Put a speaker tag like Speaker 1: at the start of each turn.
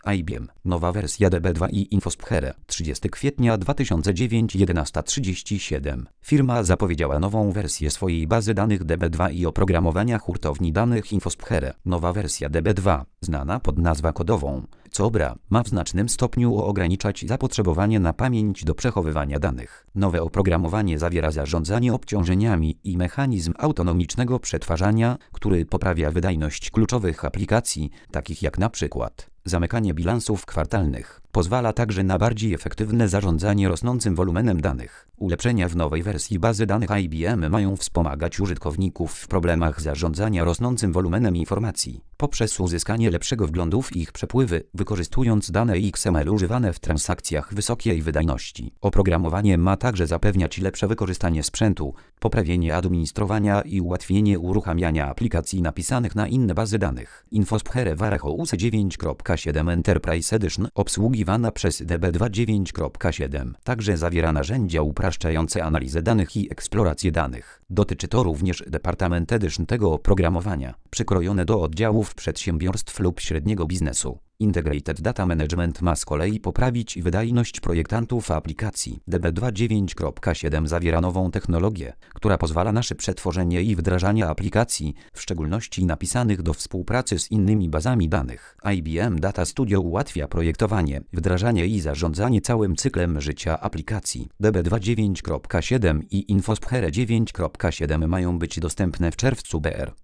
Speaker 1: IBM. Nowa wersja DB2 i InfoSphere. 30 kwietnia 2009 11:37. Firma zapowiedziała nową wersję swojej bazy danych DB2 i oprogramowania hurtowni danych InfoSphere. Nowa wersja DB2, znana pod nazwą kodową COBRA, ma w znacznym stopniu ograniczać zapotrzebowanie na pamięć do przechowywania danych. Nowe oprogramowanie zawiera zarządzanie obciążeniami i mechanizm autonomicznego przetwarzania, który poprawia wydajność kluczowych aplikacji, takich jak na przykład zamykanie bilansów kwartalnych. Pozwala także na bardziej efektywne zarządzanie rosnącym wolumenem danych. Ulepszenia w nowej wersji bazy danych IBM mają wspomagać użytkowników w problemach zarządzania rosnącym wolumenem informacji, poprzez uzyskanie lepszego wglądu w ich przepływy, wykorzystując dane XML używane w transakcjach wysokiej wydajności. Oprogramowanie ma także zapewniać lepsze wykorzystanie sprzętu, poprawienie administrowania i ułatwienie uruchamiania aplikacji napisanych na inne bazy danych. InfoSphere Warehouse 9.7 Enterprise Edition, obsługiwana przez DB2 9.7, także zawiera narzędzia upraszczające analizę danych i eksplorację danych. Dotyczy to również Department Edition tego oprogramowania, przykrojone do oddziałów przedsiębiorstw lub średniego biznesu. Integrated Data Management ma z kolei poprawić wydajność projektantów aplikacji. DB2 9.7 zawiera nową technologię, która pozwala na szybsze tworzenie i wdrażanie aplikacji, w szczególności napisanych do współpracy z innymi bazami danych. IBM Data Studio ułatwia projektowanie, wdrażanie i zarządzanie całym cyklem życia aplikacji. DB2 9.7 i InfoSphere 9.7 mają być dostępne w czerwcu br.